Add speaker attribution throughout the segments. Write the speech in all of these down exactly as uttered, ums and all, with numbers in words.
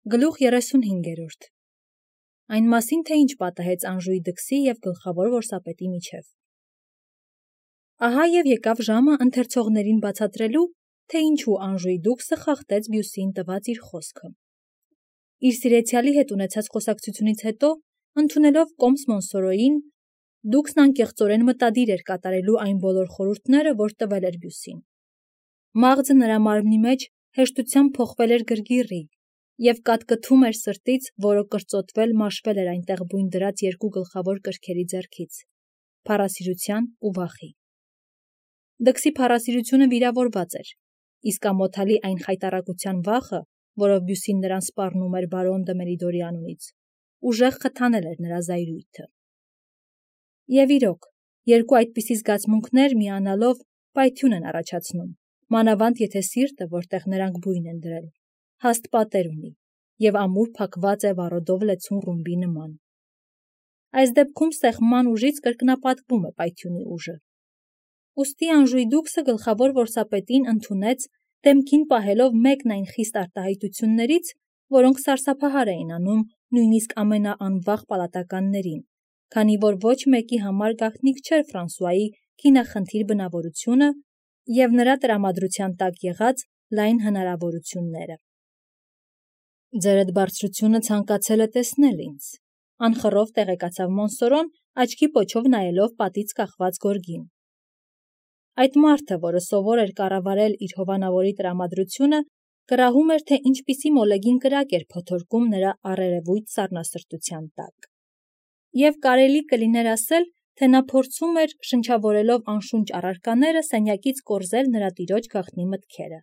Speaker 1: Գլուխ երեսունհինգերորդ Այն մասին, թե ինչ պատահեց Անժուի դքսի և գլխավոր որսապետի միջև։ Ահա և եկավ ժամը ընթերցողներին բացատրելու, թե ինչու Անժուի դուքսը խախտեց Բյուսիին տված իր խոսքը։ Իր սիրեցյալի հետ ունեցած խոսակցությունից հետո, ընդունելով կոմս Մոնսորոյին, դուքսն անկեղծորեն մտադիր էր կատարելու այն բոլոր խորհուրդները, որ տվել էր Բյուսին։ Մաղձը նրա մարմնի մեջ հեշտությամբ փոխվել էր գրգիռի և կատկթում էր սրտից, որը կրծոտվել մաշվել էր այնտեղ բույն դրած երկու գլխավոր կրքերի ձեռքից՝ փառասիրության ու վախի։ Դքսի փառասիրությունը վիրավորված էր, իսկ ամոթալի այն խայտառակության վախը, որով Բյուսին նրան սպառնում էր բարոն դը Մերիդորի անունից, ուժեղ խթանել էր նրա զայրույթը։ Եվ իրոք, երկու այդպիսի զգացմունքներ միանալով պայթյուն են առաջացնում, մանավանդ եթե սիրտը, որտեղ նրանք բույն են դրել, հաստ պատեր ունի և ամուր փակված է վառոդով լեցուն ռումբի նման։ Այս դեպքում սեղմման ուժից կրկնապատկվում է պայթյունի ուժը։ Ուստի Անժուի դուքսը գլխավոր որսապետին ընդունեց, դեմքին պահելով մեկն այն խիստ արտահայտություններից, որոնք սարսափահար էին անում նույնիսկ ամենաանվաղ պալատականներին, քանի որ ոչ մեկի համար գաղտնիք չէր Ֆրանսուայի քինախնդիր բնավորությունը և նրա տրամադրության տակ եղած լայն հնարավորությունները։ Ձերդ բարձրությունը ցանկացել է տեսնել ինձ, անխռով տեղեկացավ Մոնսորոն, աչքի պոչով նայելով պատից կախված գորգին։ Այդ մարդը, որը սովոր էր կառավարել իր հովանավորի տրամադրությունը, կրահում էր, թե ինչպիսի մոլեգին կրակ էր փոթորկում նրա առերևույթ սառնասրտության տակ։ Եվ կարելի կլիներ ասել, թե նա փորձում էր, շնչավորելով անշունչ առարկաները, սենյակից կորզել նրա տիրոջ գաղտնի մտքերը։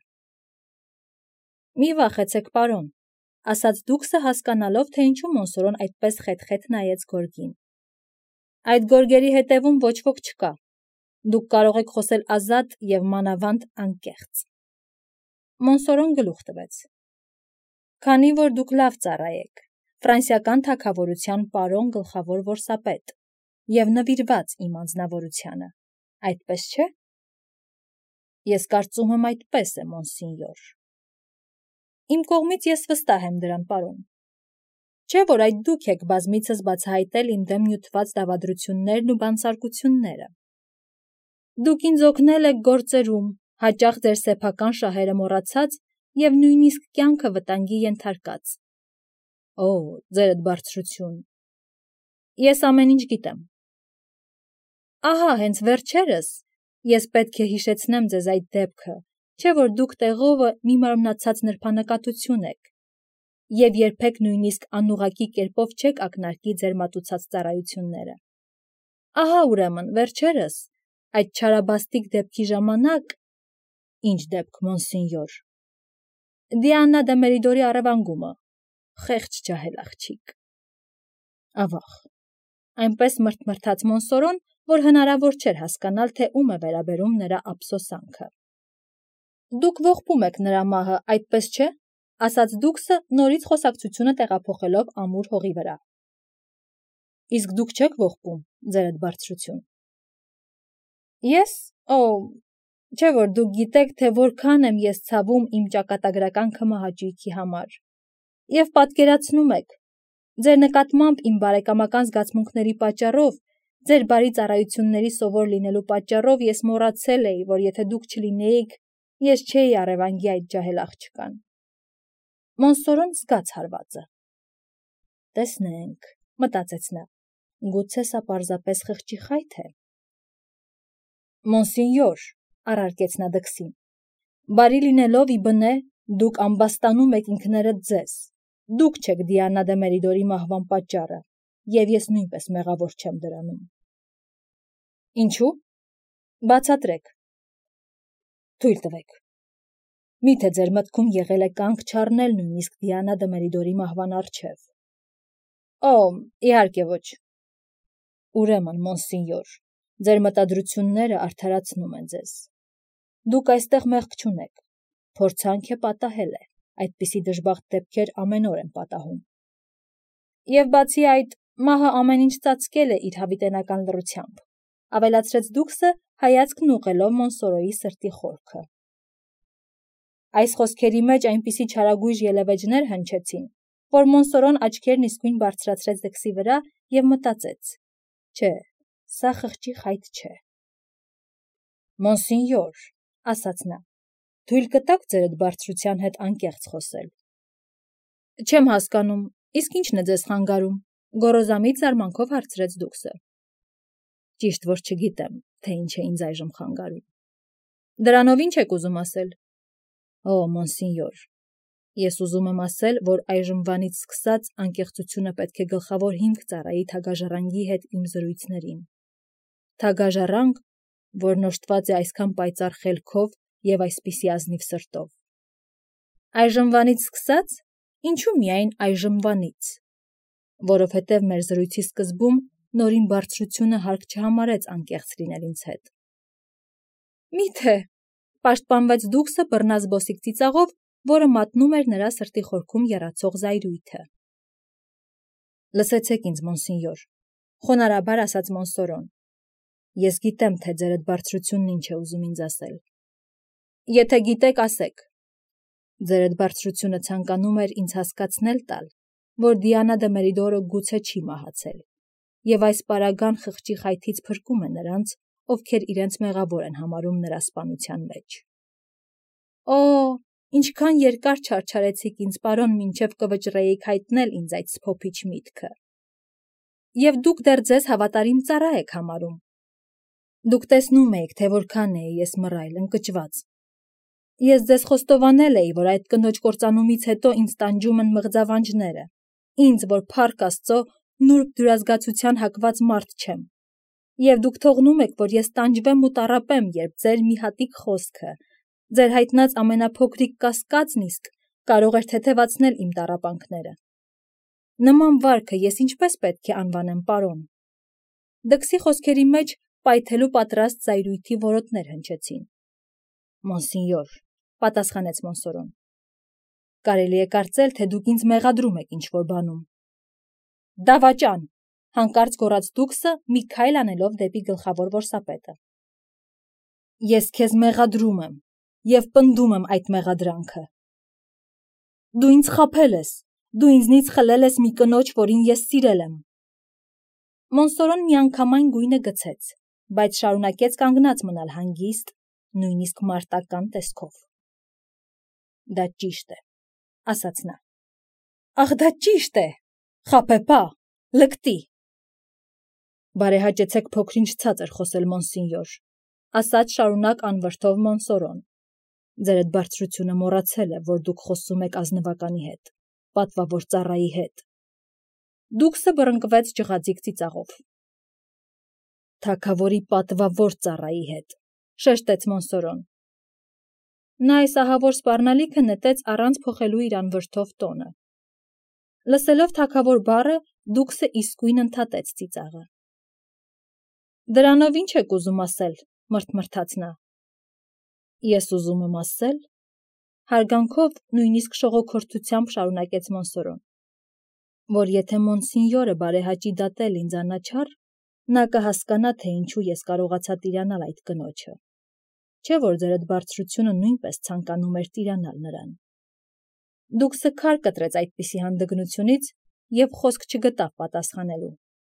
Speaker 1: Մի վախեցեք, պարոն, ասաց դուքսը հասկանալով, թե ինչու Մոնսորոն այդպես խեթ-խեթ նայեց գորգին։ Այդ գորգերի հետևում ոչ ոք չկա։ Դուք կարող եք խոսել ազատ և մանավանդ անկեղծ։ Մոնսորոն գլուխ տվեց։ Քանի որ դուք լավ ծառայ եք, ֆրանսիական թագավորության պարոն գլխավոր որսապետ և նվիրված իմ անձնավորությանը, այդպես չէ։ Ես կարծում եմ այդպես է, մոնսինյոր։ Իմ կողմից ես վստահ եմ դրան, պարոն։ Չէ՞ որ այդ դուք եք բազմիցս բացահայտել իմ դեմ նյութված դավադրություններն ու բանսարկությունները։ Դուք ինձ օգնել եք գործերում, հաճախ ձեր սեփական շահերը մոռացած և նույնիսկ կյանքը վտանգի ենթարկած։ Օ, ձերդ բարձրություն։ Ես ամեն ինչ գիտեմ։ Ահա հենց վերջերս ես պետք է հիշեցնեմ ձեզ այդ դեպքը, չէ՞ որ դուք տեղովը մի մարմնացած նրբանկատություն եք և երբեք նույնիսկ անուղղակի կերպով չեք ակնարկի ձեր մատուցած ծառայությունները։ Ահա ուրեմն վերջերս, այդ չարաբաստիկ դեպքի ժամանակ… Ինչ դեպք, մոնսինյոր։ Դիանա դը Մերիդորի առևանգումը, խեղճ ջահել աղջիկ։ Ավաղ, այնպես մրթմրթաց Մոնսորոն, որ հնարավոր չէր հասկանալ, թե ում է վերաբերում նրա ափսոսանքը։ Դուք ողբում եք նրա մահը, այդպես չէ, ասաց դուքսը, նորից խոսակցությունը տեղափոխելով ամուր հողի վրա։ Իսկ դուք չեք ողբում, ձերդ բարձրություն։ Ես, օ, չէ որ դուք գիտեք, թե որքան եմ ես ցավում իմ ճակատագրական քմահաճույքի համար։ Եվ պատկերացնում եք, ձեր նկատմամբ իմ բարեկամական զգացմունքների պատճառով, ձեր բարի ծառայությունների սովոր լինելու պատճառով ես մոռացել էի, որ եթե դուք չլինեիք, ես չէի առևանգի այդ ջահել աղջկան։ Մոնսորոն զգաց հարվածը։ Տեսնենք, մտածեց նա, գուցե սա պարզապես խղճի խայթ է։ Մոնսինյոր, առարկեց նա դքսին, բարի լինելով ի բնե, դուք ամբաստանում եք ինքներդ ձեզ, դուք չեք Դիանա դը Մերիդորի մահվան պատճառը, և ես նույնպես մեղավոր չեմ դրանում։ Ինչու՞։ Բացատրեք։ Թույլ տվեք։ Միթե ձեր մտքում եղել է կանգ չառնել նույնիսկ Դիանա դը Մերիդորի մահվան առջև։ Օ, իհարկե ոչ։ Ուրեմն, մոնսինյոր, ձեր մտադրությունները արդարացնում են ձեզ։ Դուք այստեղ մեղք չունեք, փորձանք է պատահել է, այդպիսի դժբախտ դեպքեր ամեն օր են պատահում։ Եվ բացի այդ, մահը ամեն ինչ ծածկել է իր հավիտենական լռությամբ, ավելացրեց դուքսը, հայացքն ուղղելով Մոնսորոյի սրտի խորքը։ Այս խոսքերի մեջ այնպիսի չարագույժ ելևէջներ հնչեցին, որ Մոնսորոն աչքերն իսկույն բարձրացրեց դքսի վրա և մտածեց. չէ, սա խղճի խայտ չէ։ Մոնսինյոր, ասաց նա, թույլ կտաք ձերդ բարձրության հետ անկեղծ խոսել։ Չեմ հասկանում, իսկ ի՞նչն է ձեզ խանգարում, գոռոզամիտ զարմանքով հարցրեց դուքսը։ Ճիշտ որ չգիտեմ, թե ինչ է ինձ այժմ խանգարում։ Դրանով ինչ եք ուզում ասել։ Օ, մոնսինյոր, ես ուզում եմ ասել, որ այժմվանից սկսած անկեղծությունը պետք է գլխավոր հիմք ծառայի թագաժառանգի հետ իմ զրույցներին։ Թագաժառանգ, որն օժտված է այսքան պայծառ խելքով և այսպիսի ազնիվ սրտով։ Այժմվանից սկսած, ինչու միայն այժմվանից, որովհետև մեր զրույցի սկզբում նորին բարձրությունը հարկ չհամարեց անկեղծ լինել ինձ հետ։ Մի՞թե, պաշտպանվեց դուքսը բռնազբոսիկ ծիծաղով, որը մատնում էր նրա սրտի խորքում եռացող զայրույթը։ Լսեցեք ինձ, մոնսինյոր, խոնարհաբար ասաց Մոնսորոն։ Ես գիտեմ, թե ձերդ բարձրությունն ինչ է ուզում ինձ ասել։ Եթե գիտեք, ասեք։ Ձերդ բարձրությունը ցանկանում էր ինձ հասկացնել տալ, որ Դիանա դե Մերիդորը գուցե չի մահացել, և այս պարագան խղճի խայթից փրկում է նրանց, ովքեր իրենց մեղավոր են համարում նրա սպանության մեջ։ Օ, ինչքան երկար չարչարեցիք ինձ, պարոն, մինչև կվճռեիք հայտնել ինձ այդ սփոփիչ միտքը։ Եվ դուք դեռ ձեզ հավատարիմ ծառա եք համարում։ Դուք տեսնում էիք, թե որքան էի ես մռայլ, ընկճված։ Ես ձեզ խոստովանել էի, որ այդ կնոջ կործանումից հետո ինձ տանջում են մղձավանջները, ինձ, որ փառք Աստծո, նուրբ դյուրազգացության հակված մարդ չեմ։ Եվ դուք թողնում եք, որ ես տանջվեմ ու տառապեմ, երբ ձեր մի հատիկ խոսքը, ձեր հայտնած ամենափոքրիկ կասկածն իսկ կարող էր թեթևացնել իմ տառապանքները։ Նման վարքը ես ինչպես պետք է անվանեմ, պարոն։ Դքսի խոսքերի մեջ պայթելու պատրաստ զայրույթի որոտներ հնչեցին։ Մոնսինյոր, պատասխանեց Մոնսորոն, կարելի է կարծել, թե դուք ինձ մեղադրում եք ինչ-որ բանում։ Դավաճան, հանկարծ գոռաց դուքսը, մի քայլ անելով դեպի գլխավոր որսապետը։ Ես քեզ մեղադրում եմ և պնդում եմ այդ մեղադրանքը։ Դու ինձ խաբել ես, դու ինձնից խլել ես մի կնոջ, որին ես սիրել եմ։ Մոնսորոն միանգամայն գույնը գցեց, բայց շարունակեց կանգնած մնալ հանգիստ, նույնիսկ մարտական տեսքով։ Դա ճիշտ է, ասաց նա։ Ախ, դա ճիշտ է, խաբեբա, լկտի։ Բարեհաճեցեք փոքր-ինչ ցածր խոսել, մոնսինյոր, ասաց շարունակ անվրդով Մոնսորոն։ Ձերդ բարձրությունը մոռացել է, որ դուք խոսում եք ազնվականի հետ, պատվավոր ծառայի հետ։ Դուքսը բռնկվեց ջղաձիգ ծիծաղով։ Թագավորի պատվավոր ծառայի հետ, շեշտեց Մոնսորոն։ Նա այս ահավոր սպառնալիքը նետեց առանց փոխելու իր անվրդով տոնը։ Լսելով թագավոր բառը, դուքսը իսկույն ընդհատեց ծիծաղը։ Դրանով ինչ եք ուզում ասել, մրթմրթաց նա։ Ես ուզում եմ ասել, հարգանքով նույնիսկ շողոքորթությամբ շարունակեց Մոնսորոն, որ եթե մոնսինյորը բարեհաճի դատել ինձ անաչառ, նա կհասկանա, թե ինչու ես կարողացա տիրանալ այդ կնոջը, չէ՞ որ ձերդ բարձրությունը նույնպես ցանկանում էր տիրանալ նրան։ Դուքսը քար կտրեց այդպիսի հանդգնությունից և խոսք չգտավ պատասխանելու։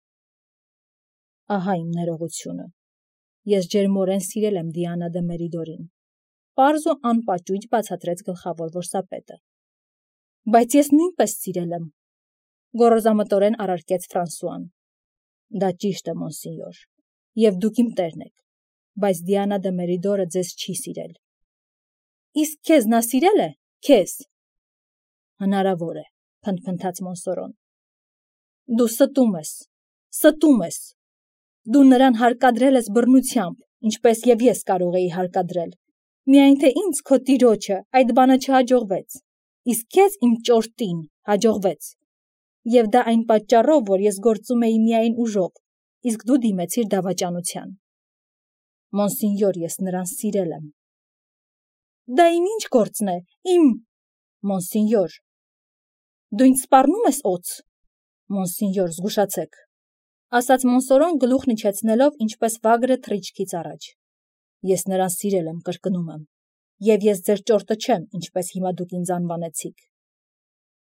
Speaker 1: Ահա իմ ներողությունը։ Ես ջերմորեն սիրել եմ Դիանա դե Մերիդորին, պարզ ու անպաճույճ բացատրեց գլխավոր որսապետը։ Բայց ես նույնպես սիրել եմ, գոռոզամտորեն առարկեց Ֆրանսուան։ Դա ճիշտ է, մոնսինյոր, և դուք իմ տերն եք, բայց Դիանա դե Մերիդորը ձեզ չի սիրել։ Իսկ քեզ նա սիրել է, քեզ։ Հնարավոր է, փնթփնթաց Մոնսորոն։ Դու ստում ես, ստում ես։ Դու նրան հարկադրել ես բռնությամբ, ինչպես և ես կարող էի հարկադրել։ Միայն թե ինձ, քո տիրոջը, այդ բանը չհաջողվեց, իսկ քեզ, իմ ճորտին, հաջողվեց։ Եվ դա այն պատճառով, որ ես գործում էի միայն ուժով, իսկ դու դիմեցիր դավաճանության։ Մոնսինյոր, ես նրան սիրել եմ։ Դա իմ ինչ գործն է, իմ… Մոնսինյոր, դու ինձ սպառնում ես օձ։ Մոնսինյոր, զգուշացեք, ասաց Մոնսորոն գլուխն իջեցնելով, ինչպես վագրը թռիչքից առաջ։ Ես նրան սիրել եմ, կրկնում եմ, և ես ձեր ճորտը չեմ, ինչպես հիմա դուք ինձ անվանեցիք։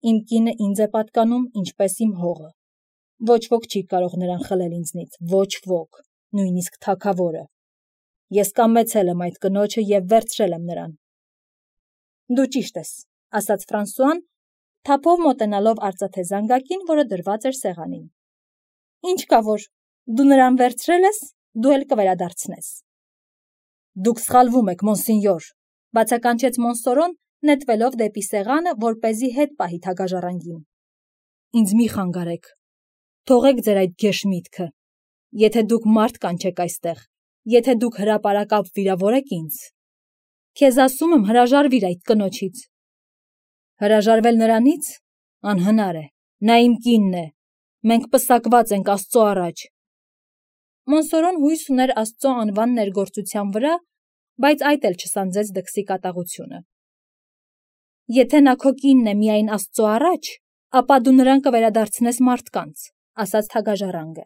Speaker 1: Իմ կինը ինձ է պատկանում ինչպես իմ հողը։ Ոչ ոք չի կարող նրան խլել ինձնից, ոչ ոք, նույնիսկ թագավորը։ Ես կամեցել եմ այդ կնոջը և վերցրել եմ նրան։ Դու ճիշտ ես, ասաց Ֆրանսուան, թափով մոտենալով արծաթե զանգակին, որը դրված էր սեղանին։ Ինչ կա որ, դու նրան վերցրել ես, դու էլ կվերադարձնես։ Դուք սխալվում եք, մոնսինյոր, բացականչեց Մոնսորոն, նետվելով դեպի սեղանը, որպեսզի հետ պահի թագաժառանգին։ Ինձ մի խանգարեք։ Թողեք ձեր այդ գեշ միտքը։ Եթե դուք մարդ կանչեք այստեղ, եթե դուք հրապարակապ վիրավորեք ինձ, քեզ ասում եմ հրաժարվիր այդ կնոջից։ Հրաժարվել նրանից անհնար է, նա իմ կինն է, մենք պսակված ենք Աստծո առաջ։ Մոնսորոն հույս ուներ Աստծո անվան ներգործության վրա, բայց այդ էլ չսանձեց դքսի կատաղությունը։ Եթե նա քո կինն է միայն Աստծո առաջ, ապա դու նրան կվերադարձնես մարդկանց, ասաց թագաժառանգը։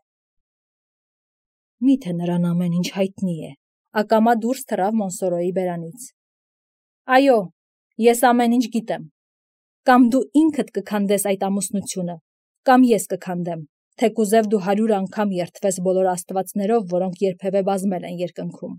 Speaker 1: Միթե նրան ամեն ինչ հայտնի է, ակամա դուրս թռավ Մոնսորոյի բերանից։ Այո, ես ամեն ինչ գիտեմ։ Կամ դու ինքդ կքանդես այդ ամուսնությունը, կամ ես կքանդեմ, թեկուզև դու հարյուր անգամ երդվես բոլոր աստվածներով, որոնք երբևէ բազմել են երկնքում։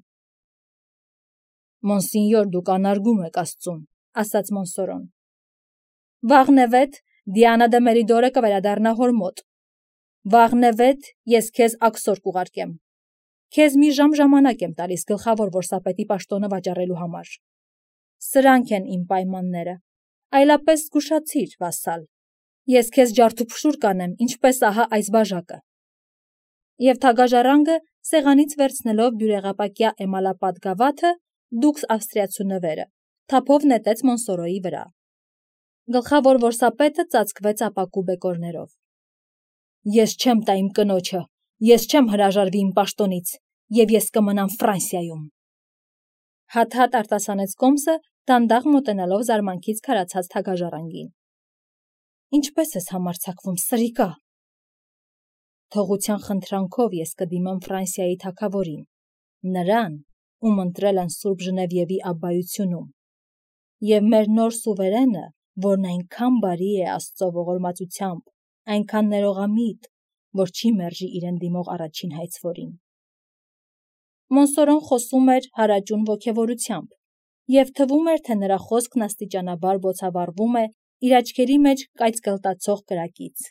Speaker 1: Մոնսինյոր, դուք անարգում եք Աստծուն, ասաց Մոնսորոն։ Վաղնևեթ Դիանա դե Մերիդորը կվերադառնա հոր մոտ։ Վաղնևեթ ես քեզ աքսոր կուղարկեմ։ Քեզ մի ժամ ժամանակ եմ տալիս գլխավոր որսապետի պաշտոնը վաճառելու համար։ Սրանք են իմ պայմանները, այլապես զգուշացիր, վասալ։ Ես քեզ ջարդուփշուր կանեմ, ինչպես ահա այս բաժակը։ Եվ թագաժառանգը, սեղանից վերցնելով բյուրեղապակյա էմալապատ գավաթը, դուքս ավստրիացու նվերը, թափով նետեց Մոնսորոյի վրա։ Գլխավոր որսապետը ծածկվեց ապակու բեկորներով։ Ես չեմ տա իմ կնոջը, ես չեմ հրաժարվի իմ պաշտոնից, և ես կմնամ Ֆրանսիայում։ Հատ-հատ արտասանեց Կոմսը, դանդաղ մոտենալով զարմանքից քարացած թագաժառանգին։ Ինչպես ես համարձակվում, սրիկա։ Թողության խնդրանքով ես կդիմեմ Ֆրանսիայի թագավորին, նրան, ում ընտրել են Սուրբ Ժնևիևի աբբայությունում, և մեր նոր սուվերենը, որն այնքան բարի է Աստծո ողորմածությամբ, այնքան ներողամիտ, որ չի մերժի իրեն դիմող առաջին հայցվորին։ Մոնսորոն խոսում էր հարաճուն ոգևորությամբ, և թվում էր, թե նրա խոսքն աստիճանաբար բոցավառվում է իր աչքերի մեջ կայծկլտացող կրակից։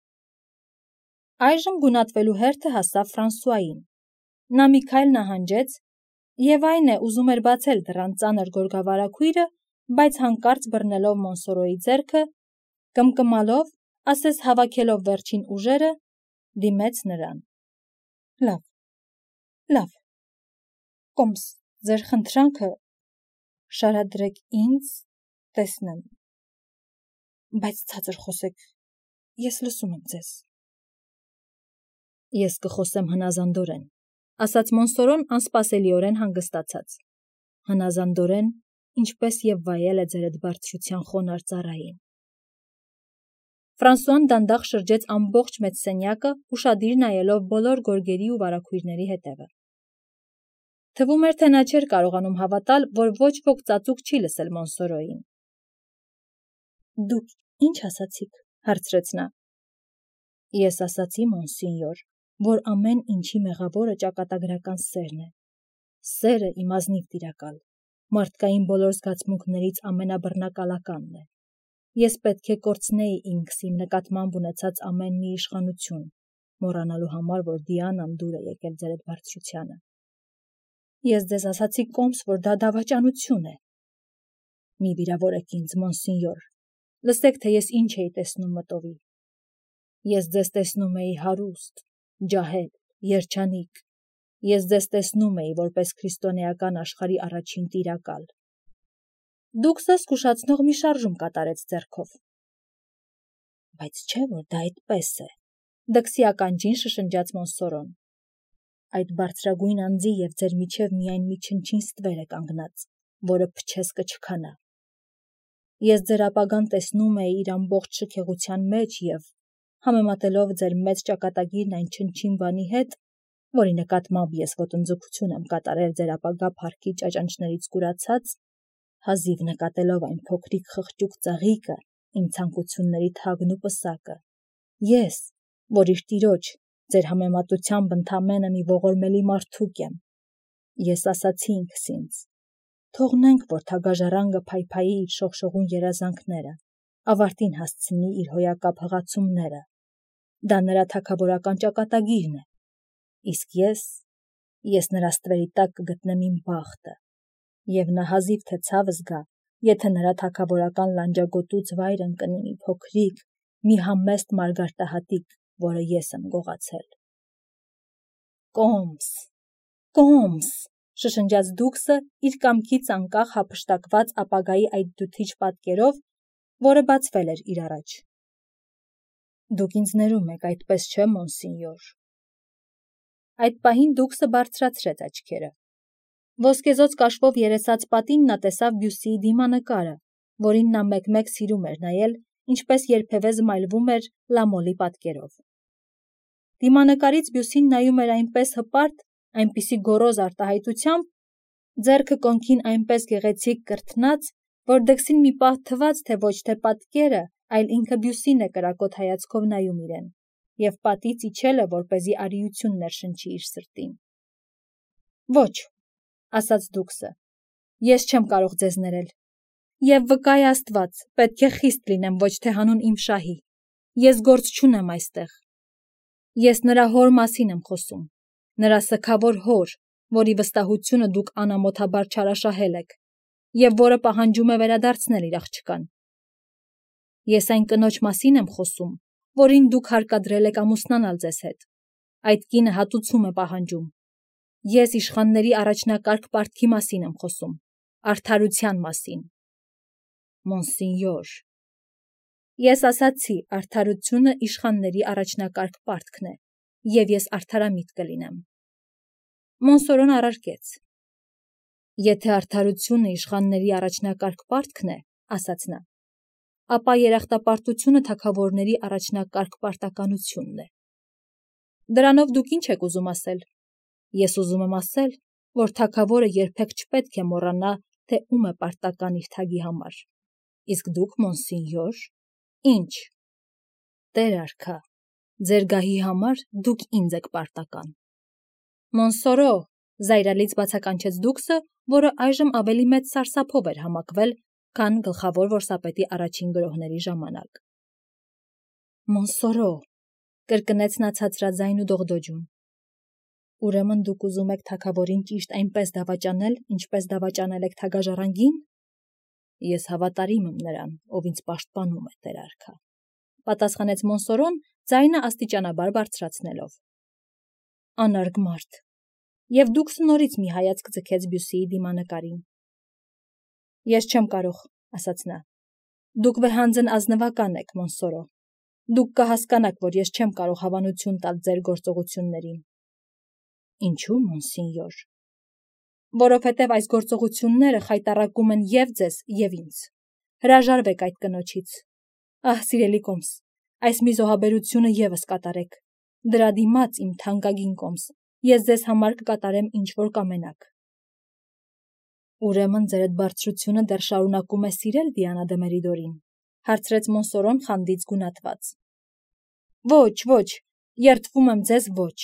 Speaker 1: Այժմ գունատվելու հերթը հասավ Ֆրանսուային։ Նա մի քայլ նահանջեց, և այն է, ուզում էր բացել դռան ծանր գորգավարագույրը, բայց հանկարծ բռնելով Մոնսորոյի ձեռքը, կմկմալով, ասես հավաքելով վերջին ուժերը, դիմեց նրան։ Լավ, լավ, Կոմս, ձեր խնդրանքը շարադրեք ինձ, տեսնեմ, բայց ցածր խոսեք, ես լսում եմ ձեզ։ Ես կխոսեմ հնազանդորեն, ասաց Մոնսորոն անսպասելիորեն հանգստացած։ Հնազանդորեն, ինչպես և վայել է ձեր այդ բարձրության խոնարհ ծառային։ Ֆրանսուան դանդաղ շրջեց ամբողջ մեծ սենյակը, ուշադիր նայելով բոլոր գորգերի ու վարագույրների հետևը։ Թվում էր, թե նա չէր կարողանում հավատալ, որ ոչ ոք ծածուկ չի լսել Մոնսորոյին։ Դուք ինչ ասացիք, հարցրեց նա։ Ես ասացի, մոնսինյոր, որ ամեն ինչի մեղավորը ճակատագրական սերն է։ Սերը իմ ազնիվ տիրակալ, մարդկային բոլոր զգացմունքներից ամենաբռնակալականն է։ Ես պետք է կորցնեի ինքս իմ նկատմամբ ունեցած ամեն մի իշխանություն, մոռանալու համար, որ Դիանան դուր է եկել ձեր այդ բարձրությանը։ Ես ձեզ ասացի, Կոմս, որ դա դավաճանություն է։ Մի վիրավորեք ինձ, մոնսինյոր, լսեք, թե ես ինչ էի տեսնում մտովի։ Ես ձեզ տեսնում էի հարուստ, ջահել, երջանիկ, ես ձեզ տեսնում էի որպես քրիստոնեական աշխարհի առաջին տիրակալ։ Դուքս զգուշացնող մի շարժում կատարեց ձեռքով։ Բայց չէ՞ որ դա այդպես է, դքսի ականջին շշնջաց Մոնսորոն։ Այդ բարձրագույն անձի և ձեր միջև միայն մի չնչին ստվեր է կանգնած, որը փչես կչքանա։ Ես ձեր ապագան տեսնում էի իր ամբողջ շքեղության մեջ և, համեմատելով ձեր մեծ ճակատագիրն այն չնչին բանի հետ, որի նկատմամբ ես ոտնձգություն եմ կատարել ձեր ապագա փառքի ճաճանճներից կուրացած, հազիվ նկատելով այն փոքրիկ խղճուկ ծաղիկը, իմ ցանկությունների թագն ու պսակը։ Ես, որ իր տիրոջ, ձեր համեմատությամբ ընդամենը մի ողորմելի մարդուկ եմ։ Ես ասացի ինքս ինձ. թողնենք, որ թագաժառանգը փայփայի իր շողշողուն երազանքները, ավարտին հասցնի իր հոյակապ հղացումները։ Դա նրա թագավորական ճակատագիրն է։ Իսկ ես, ես նրա ստվերի տակ կգտնեմ իմ բախտը, և նա հազիվ թե ցավ զգա, եթե նրա թագավորական լանջագոտուց վայր ընկնի մի փոքրիկ, մի համեստ մարգարտահատիկ, որը ես եմ գողացել։ Կոմս, կոմս, շշնջաց Դուքսը իր կամքից անկախ հափշտակված ապագայի այդ դյութիչ պատկերով, որը բացվել էր իր առաջ։ Դուք ինձ ներում եք, այդպես չէ, մոնսինյոր։ Այդ պահին Դուքսը բարձրացրեց աչքերը։ Ոսկեզօծ կաշվով երեսած պատին նա տեսավ Բյուսիի դիմանկարը, որին նա մեկ-մեկ սիրում էր նայել, ինչպես երբևէ զմայլվում էր Լամոլի պատկերով։ Դիմանկարից Բյուսին նայում էր այնպես հպարտ, այնպիսի գոռոզ արտահայտությամբ, ձեռքը կոնքին այնպես գեղեցիկ կրթնած, որ դքսին մի պահ թվաց, թե ոչ թե պատկերը, այլ ինքը Բյուսին է կրակոտ հայացքով նայում իրեն, և պատից իջել է, որպեսզի արիություն ներշնչի իր սրտին։ Ոչ, ասաց Դուքսը, ես չեմ կարող ձեզ ներել։ Եվ վկա է Աստված, պետք է խիստ լինեմ, ոչ թե հանուն իմ շահի։ Ես գործ չունեմ այստեղ։ Ես նրա հոր մասին եմ խոսում, նրա սգավոր հոր, որի վստահությունը դուք անամոթաբար չարաշահել եք, և որը պահանջում է վերադարձնել իր աղջկան։ Ես այն կնոջ մասին եմ խոսում, որին դուք հարկադրել եք ամուսնանալ ձեզ հետ։ Այդ կինը հատուցում է պահանջում։ Ես իշխանների առաջնակարգ պարտքի մասին եմ խոսում, արդարության մասին։ Մոնսինյոր, ես ասացի, արդարությունը իշխանների առաջնակարգ պարտքն է, և ես արդարամիտ կլինեմ։ Մոնսորոն առարկեց. Եթե արդարությունը իշխանների առաջնակարգ պարտքն է, ասաց նա, ապա երախտապարտությունը թագավորների առաջնակարգ պարտականությունն է։ Դրանով դուք ինչ եք ուզում ասել։ Ես ուզում եմ ասել, որ թագավորը երբեք չպետք է մոռանա, թե ում է պարտական իր թագի համար։ Իսկ դուք, մոնսինյոր, ինչ։ Տեր արքա, ձեր գահի համար դուք ինձ եք պարտական։ Մոնսորո, զայրալից բացականչեց Դուքսը, որը այժմ ավելի մեծ սարսափով էր համակվել, քան գլխավոր որսապետի առաջին գրոհների ժամանակ։ Մոնսորո, կրկնեց նա ցածրաձայն ու դողդոջուն։ Ուրեմն դուք ուզում եք թագավորին ճիշտ այնպես դավաճանել, ինչպես դավաճանել եք թագաժառանգին։ Ես հավատարիմ եմ նրան, ով ինձ պաշտպանում է, տեր արքա, պատասխանեց Մոնսորոն, ձայնը աստիճանաբար բարձրացնելով։ Անարգ մարդ։ Եվ Դուքսը նորից մի հայացք ձգեց Բյուսիի դիմանկարին։ Ես չեմ կարող, ասաց նա։ Դուք վեհանձն ազնվական եք, Մոնսորո։ Դուք կհասկանաք, որ ես չեմ կարող հավանություն տալ ձեր գործողություններին։ Ինչու, մոնսինյոր։ Որովհետև այս գործողությունները խայտառակում են և ձեզ, և ինձ։ Հրաժարվեք այդ կնոջից։ Ահ, սիրելի Կոմս, այս մի զոհաբերությունը ևս կատարեք։ Դրա դիմաց, իմ թանկագին Կոմս, ես ձեզ համար կկատարեմ ինչ որ կամենաք։ Ուրեմն ձեր այդ բարձրությունը դեռ շարունակում է սիրել Դիանա դե Մերիդորին, հարցրեց Մոնսորոն խանդից գունատված։ Ոչ, ոչ, երդվում եմ ձեզ, ոչ։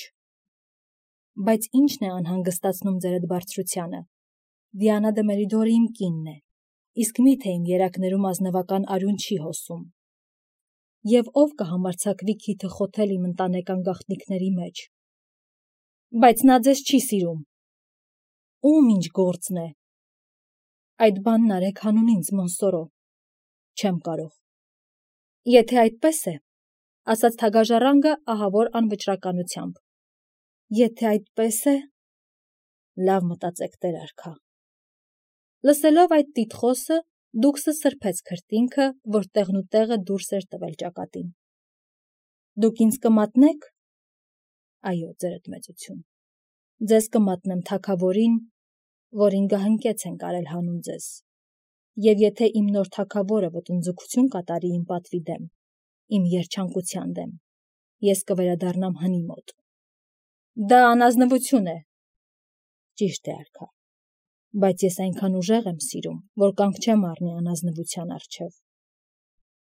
Speaker 1: Բայց ի՞նչն է անհանգստացնում ձեր այդ բարձրությանը։ Դիանա դե Մերիդորը իմ կինն է, իսկ միթե իմ երակներում ազնվական արյուն չի հոսում։ Եվ ով կհամարձակվի քիթը խոթել իմ ընտանեկան գաղտնիքների մեջ։ Բայց նա ձեզ չի սիրում։ Ում ինչ գործն է։ Այդ բանն արեք հանուն ինձ, Մոնսորո։ Չեմ կարող։ Եթե այդպես է, ասաց թագաժառանգը ահավոր անվճռականությամբ։ Եթե այդպես է, լավ մտածեք, տեր արքա։ Լսելով այդ տիտղոսը, Դուքսը սրբեց քրտինքը, որ տեղնուտեղը դուրս էր տվել ճակատին։ Դուք ինձ կմատնեք։ Այո, ձերդ մեծություն։ Ձեզ կմատնեմ թագավորին, որին գահընկեց ենք արել հանուն ձեզ։ Եվ եթե իմ նոր թագավորը ոտնձգություն կատարի իմ պատվի դեմ, իմ երջանկության դեմ, ես կվերադառնամ հնի մոտ։ Դա անազնվություն է։ Ճիշտ է, արքա, բայց ես այնքան ուժեղ եմ սիրում, որ կանգ չեմ առնի անազնվության առջև։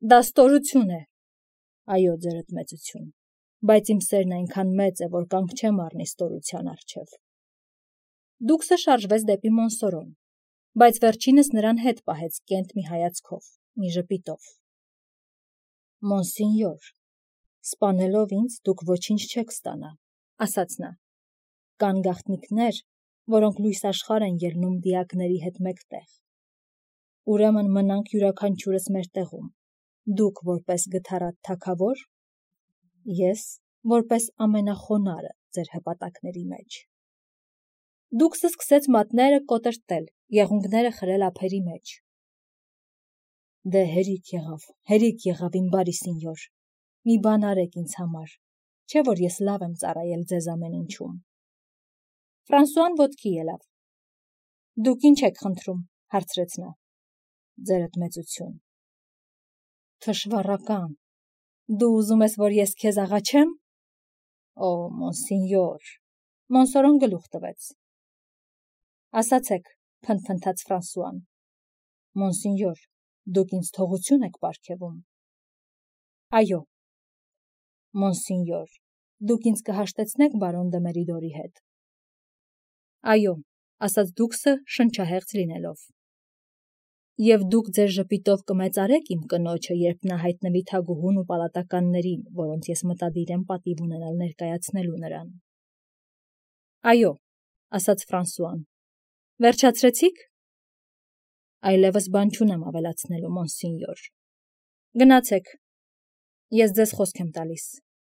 Speaker 1: Դա ստորություն է։ Այո, ձերդ մեծություն, բայց իմ սերն այնքան մեծ է, որ կանգ չեմ առնի ստորության առջև։ Դուքսը շարժվեց դեպի Մոնսորոն, բայց վերջինս նրան հետ պահեց կենտ մի հայացքով, մի ժպիտով։ Մոնսինյոր, սպանելով ինձ դուք ոչինչ չեք ստանա, ասաց նա։ Կան գաղտնիքներ, որոնք լույս աշխարհ են ելնում դիակների հետ մեկտեղ։ Ուրեմն մնանք յուրաքանչյուրս մեր տեղում, դուք որպես գթառատ թագավոր, ես որպես ամենախոնարհը ձեր հպատակների մեջ։ Դուքսը սկսեց մատները կոտրտել, եղունգները խրել ափերի մեջ։ Դե հերիք եղավ, հերիք եղավ իմ բարի սինյոր, մի բան արեք ինձ համար, չէ որ ես լավ եմ ծառայել ձեզ ամեն ինչում։ Ֆրանսուան ոտքի ելավ։ Դուք ինչ եք խնդրում, հարցրեց նա։ Ձերդ մեծություն։ Թշվառական, դու ուզում ես, որ ես քեզ աղաչեմ։ Օ, մոնսինյոր, Մոնսորոն գլուխ տվեց։ Ասացեք, փնթփնթաց Ֆրանսուան։ Մոնսինյոր, դուք ինձ թողություն եք պարգևում։ Այո։ Մոնսինյոր, դուք ինձ կհաշտեցնեք բարոն դե Մերիդորի հետ։ Այո, ասաց դուքսը շնչահեղձ լինելով։ Եվ դուք ձեր ժպիտով կմեծարեք իմ կնոջը, երբ նա հայտնվի թագուհուն ու պալատականներին, որոնց ես մտադիր եմ պատիվ ունենալ ներկայացնելու նրան։ Այո, ասաց Ֆրանսուան։ Վերջացրեցիք։ Այլևս բան չունեմ ավելացնելու, մոնսինյոր։ Գնացեք։ Ես ձեզ խոսք եմ տալիս։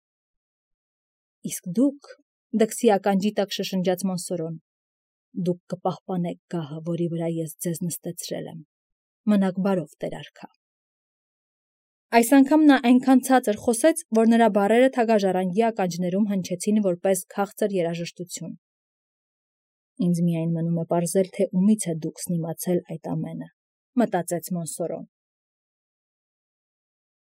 Speaker 1: Իսկ դուք, դքսի ականջի տակ շշնջաց Մոնսորոն, դուք կպահպանեք գահը, որի վրա ես ձեզ նստեցրել եմ։ Մնաք բարով, տեր արքա։ Այս անգամ նա այնքան ցածր խոսեց, որ նրա բառերը թագաժառանգի ականջներում հնչեցին որպես քաղցր երաժշտություն։ Ինձ միայն մնում է պարզել, թե ումից է դուքսն իմացել այդ ամենը, մտածեց Մոնսորոն։